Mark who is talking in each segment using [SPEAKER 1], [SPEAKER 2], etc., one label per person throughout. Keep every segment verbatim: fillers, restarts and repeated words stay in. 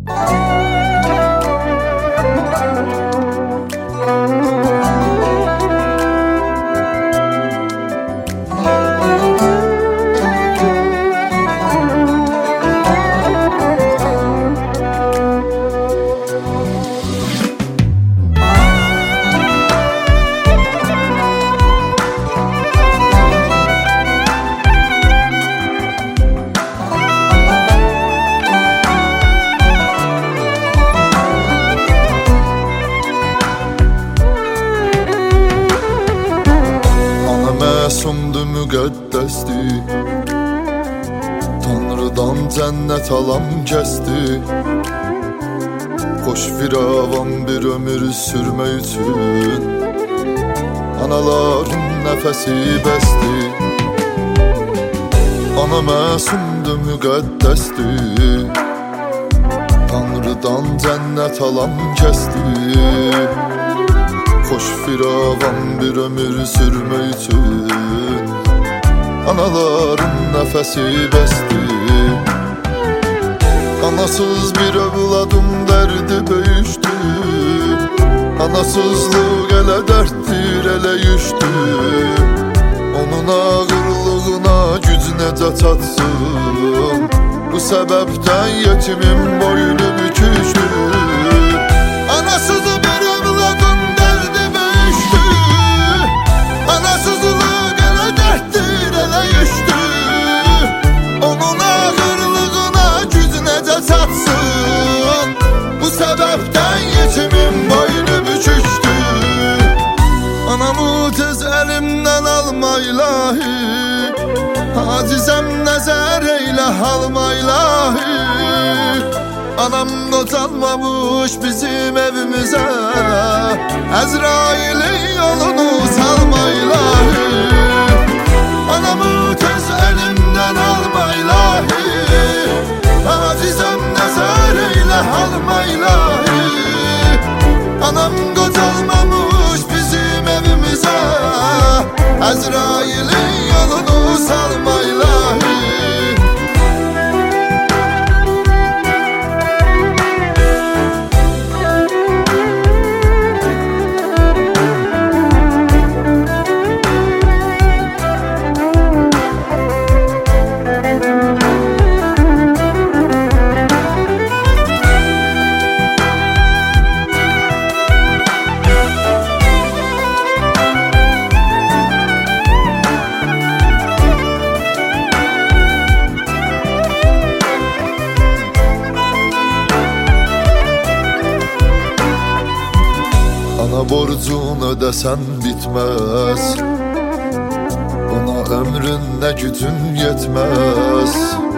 [SPEAKER 1] Məsumdu, müqəddəsdi, Tanrıdan cənnət alam kəsdi. Xoş firavan bir ömür sürmək üçün Anaların nəfəsi bəsdi. Ana məsumdu, müqəddəsdi, Tanrıdan cənnət alam kəsdi. Xoş firavan bir ömür sürmək üçün Anaların nəfəsi bəsdi. Anasız bir övladım dərdi böyüşdü. Anasızlıq elə dərddir, elə yüzdür. Onun ağırlığına güc necə çatsın? Bu səbəbdən yetimin boynu büküşdü. Anasız bir övladım dərdi böyüşdü. Anasızlıq elə dərddir, elə yüzdür. Onun ağırlığına güc necə çatsın? Bu səbəbdən yetimin boynu büküşdü. Anamı tez əlimdən alma ilahi, acizəm nəzər eylə halma ilahi. Anam qocalmamış bizim evimizə, Əzrailin yolunu salma ilahi. Anamı tez əlimdən alma ilahi, acizəm nəzər eylə halma ilahi. Anam qocalmamış bizim evimizə, Əzrailin yolunu salma ilahi. Ana borcun ödəsən bitməz, Buna ömrün nə gücün yetməz.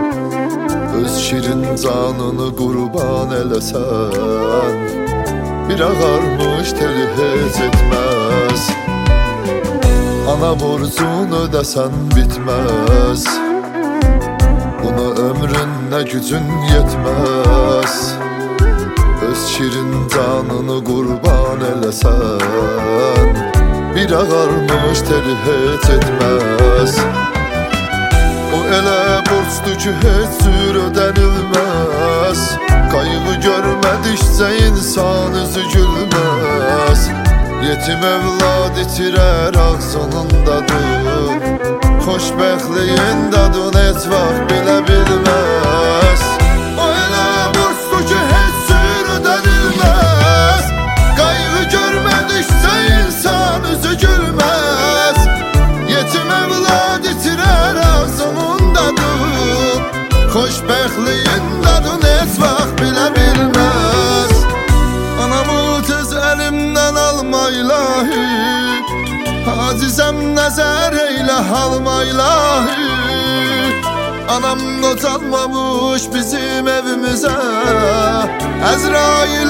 [SPEAKER 1] Öz şirin canını qurban eləsən, Bir ağarmış teli heç etməz. Ana borcun ödəsən bitməz, Buna ömrün nə gücün yetməz. Öz şirin canını qurban eləsən, Bir ağarmış teli heç etməz. O elə borçdur ki heç cür ödənilməz. Qayğı görmədikcə insan üzü gülməz. Yetim evlad itirər ağzınındadır, Xoşbəxtliyin dadını heç vaxt bilə bilməz. O elə borçdur ki heç cür ödənilməz. Qayğı görmədikcə insan üzü gülməz. Yetim evlad itirər ağzınındadır, Xoşbəxtliyin dadını heç vaxt bilə bilməz. Anamı tez əlimdən alma ilahi, acizəm nəzər eylə halma ilahi. Anam qocalmamış bizim evimizə, Əzrail